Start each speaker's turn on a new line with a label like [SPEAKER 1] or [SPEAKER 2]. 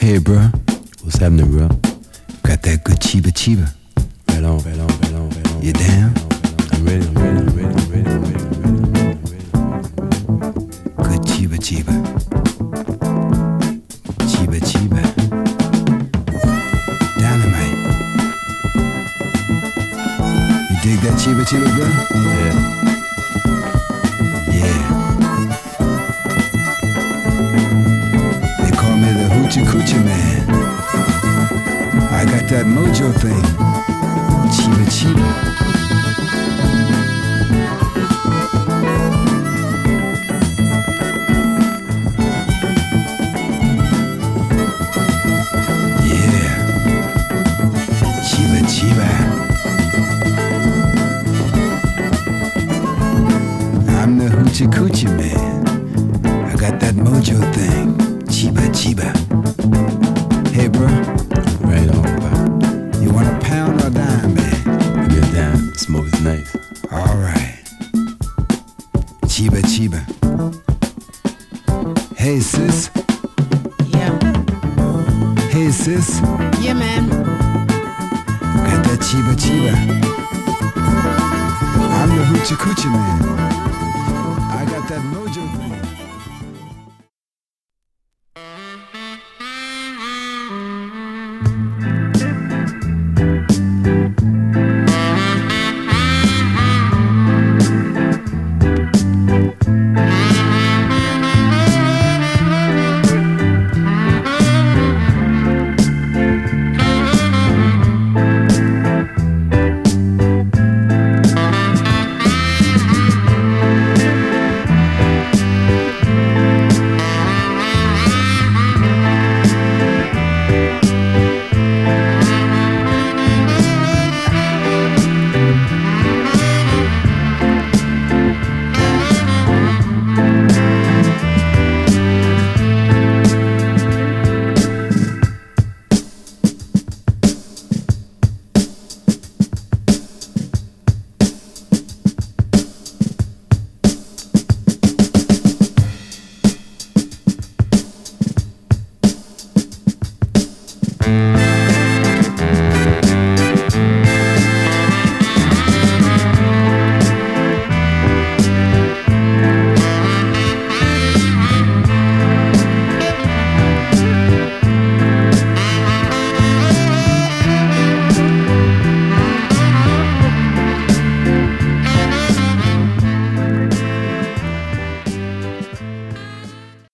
[SPEAKER 1] Hey, bro.
[SPEAKER 2] What's happening, bro?
[SPEAKER 1] Got that good chiba chiba.
[SPEAKER 2] Right on, right on, right on, right on.
[SPEAKER 1] You down?
[SPEAKER 2] I'm ready, I'm ready, I'm ready, I'm ready, I'm ready, I'm ready, I'm ready, I'm ready.
[SPEAKER 1] Good chiba chiba. Chiba chiba. Dynamite. You dig that chiba chiba, bro?
[SPEAKER 2] Yeah.
[SPEAKER 1] Yeah. They call me the hoochie coochie man. I got that mojo thing. Chiba chiba. I'm the hoochie coochie man. I got that mojo thing. Chiba chiba. Hey, bro.
[SPEAKER 2] Right on, bro.
[SPEAKER 1] You want a pound or a dime, man?
[SPEAKER 2] Give me a dime. Smoke is nice.
[SPEAKER 1] All right. Chiba chiba. Hey, sis.
[SPEAKER 3] Yeah.
[SPEAKER 1] Hey, sis.
[SPEAKER 3] Yeah, man.
[SPEAKER 1] Got that chiba chiba. I'm the hoochie coochie man. I got that mojo thing.